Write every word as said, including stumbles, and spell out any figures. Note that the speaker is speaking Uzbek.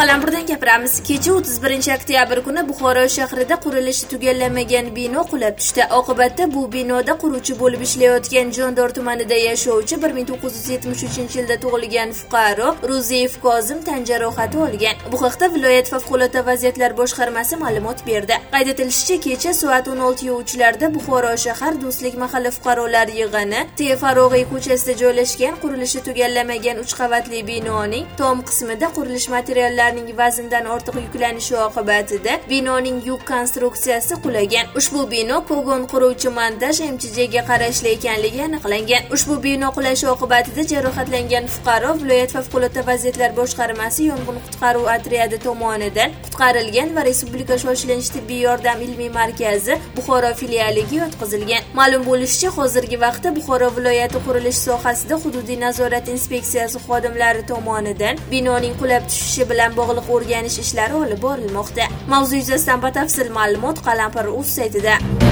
Qalampirdan gapiramiz. Kecha o'ttiz birinchi oktyabr kuni Buxoro shahrida qurilishi tugallanmagan bino qulab tushdi. Oqibatda bu binoda quruvchi bo'lib ishlayotgan Jondor tumanida yashovchi bir ming to'qqiz yuz yetmish uchinchi yilda tug'ilgan fuqaro Ro'ziyev Kozim tan jarohati olgan. Bu haqda viloyat favqulodda vaziyatlar boshqarmasi ma'lumot berdi. Qayd etilishicha, kecha soat o'n olti uchlarda Buxoro shahar Do'stlik mahalla fuqarolar yig'ini T. Farog'iy ko'chasida joylashgan qurilishi tugallamagan uch qavatli binoning tom qismida qurilish materiallarining vazndan ortiq yuklanishi oqibatida binoning yuk konstruksiyasi qulagan. Ushbu bino Kogon quruvchi montaj M Ch J ga qarashli ekanligi aniqlangan. Ushbu bino qulashi oqibatida jarohatlangan fuqaro viloyat favqulodda vaziyatlar boshqarmasi yong'in qutqaruv otryadi tomonidan qutqarilgan va Respublika shoshilinch tibbiy yordam ilmiy markazi Buxoro filialiga yotqizilgan. Ma'lum bo'lishicha, hozirgi vaqtda Buxoro viloyati qurilish sohasida hududiy nazorat inspeksiyasi xodimlari tomonidan binoning qulab tushishi bilan bog'liq o'rganish ishlari olib borilmoqda. Mavzu yuzasidan batafsil ma'lumot Qalampir.uz saytida.